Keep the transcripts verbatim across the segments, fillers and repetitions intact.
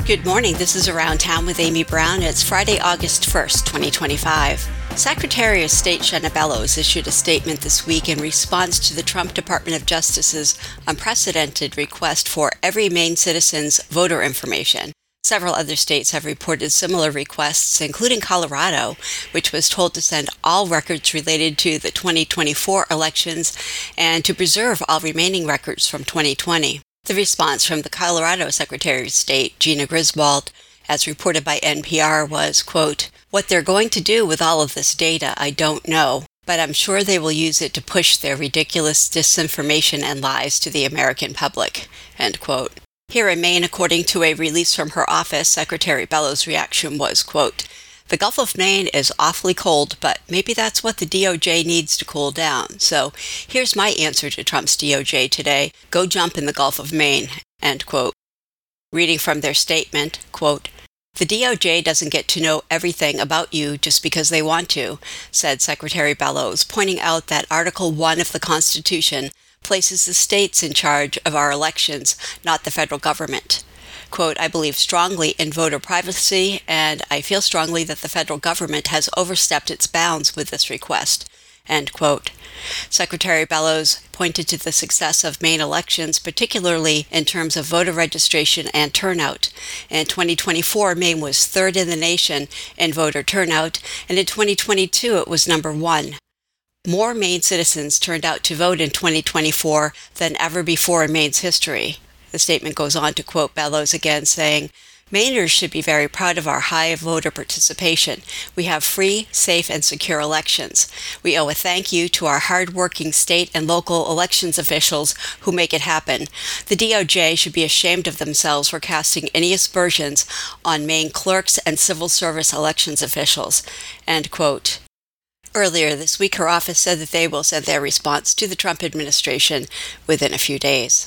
Good morning. This is Around Town with Amy Brown. It's Friday, August first, twenty twenty-five. Secretary of State Shenna Bellows issued a statement this week in response to the Trump Department of Justice's unprecedented request for every Maine citizen's voter information. Several other states have reported similar requests, including Colorado, which was told to send all records related to the twenty twenty-four elections and to preserve all remaining records from twenty twenty. The response from the Colorado Secretary of State, Gina Griswold, as reported by N P R, was, quote, "What they're going to do with all of this data, I don't know, but I'm sure they will use it to push their ridiculous disinformation and lies to the American public," end quote. Here in Maine, according to a release from her office, Secretary Bellows' reaction was, quote, "The Gulf of Maine is awfully cold, but maybe that's what the D O J needs to cool down. So here's my answer to Trump's D O J today. Go jump in the Gulf of Maine," end quote. Reading from their statement, quote, "The D O J doesn't get to know everything about you just because they want to," said Secretary Bellows, pointing out that Article one of the Constitution places the states in charge of our elections, not the federal government. Quote, "I believe strongly in voter privacy, and I feel strongly that the federal government has overstepped its bounds with this request," end quote. Secretary Bellows pointed to the success of Maine elections, particularly in terms of voter registration and turnout. In twenty twenty-four, Maine was third in the nation in voter turnout, and in twenty twenty-two it was number one. More Maine citizens turned out to vote in twenty twenty-four than ever before in Maine's history. The statement goes on to quote Bellows again, saying, "Mainers should be very proud of our high voter participation. We have free, safe, and secure elections. We owe a thank you to our hard-working state and local elections officials who make it happen. The D O J should be ashamed of themselves for casting any aspersions on Maine clerks and civil service elections officials," end quote. Earlier this week, her office said that they will send their response to the Trump administration within a few days.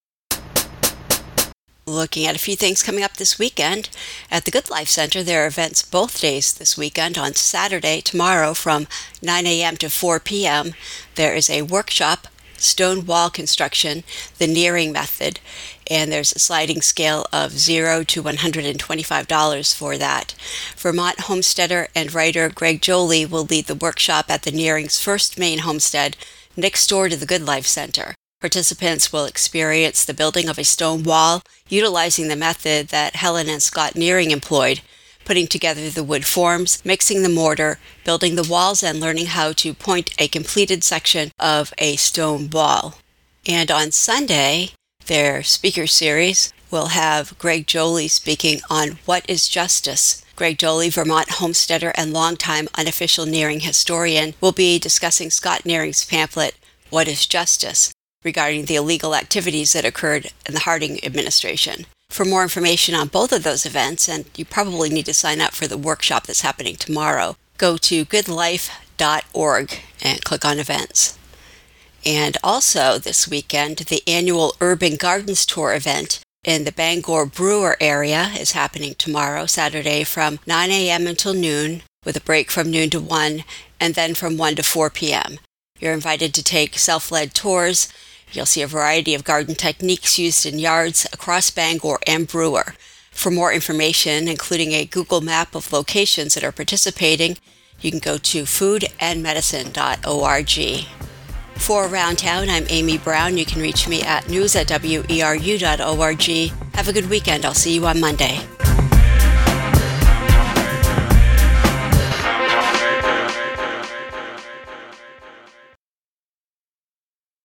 Looking at a few things coming up this weekend. At the Good Life Center, there are events both days this weekend. On Saturday, tomorrow, from nine a.m. to four p.m., there is a workshop, Stone Wall Construction, the Nearing Method, and there's a sliding scale of zero to one hundred twenty-five dollars for that. Vermont homesteader and writer Greg Jolie will lead the workshop at the Nearing's first Maine homestead, next door to the Good Life Center. Participants will experience the building of a stone wall, utilizing the method that Helen and Scott Nearing employed, putting together the wood forms, mixing the mortar, building the walls, and learning how to point a completed section of a stone wall. And on Sunday, their speaker series will have Greg Jolie speaking on What is Justice? Greg Jolie, Vermont homesteader and longtime unofficial Nearing historian, will be discussing Scott Nearing's pamphlet, What is Justice?, regarding the illegal activities that occurred in the Harding administration. For more information on both of those events, and you probably need to sign up for the workshop that's happening tomorrow, go to good life dot org and click on events. And also this weekend, the annual Urban Gardens Tour event in the Bangor Brewer area is happening tomorrow, Saturday, from nine a.m. until noon, with a break from noon to one, and then from one to four p.m. You're invited to take self-led tours. You'll see a variety of garden techniques used in yards across Bangor and Brewer. For more information, including a Google map of locations that are participating, you can go to food and medicine dot org. For Around Town, I'm Amy Brown. You can reach me at news at weru dot org. Have a good weekend. I'll see you on Monday.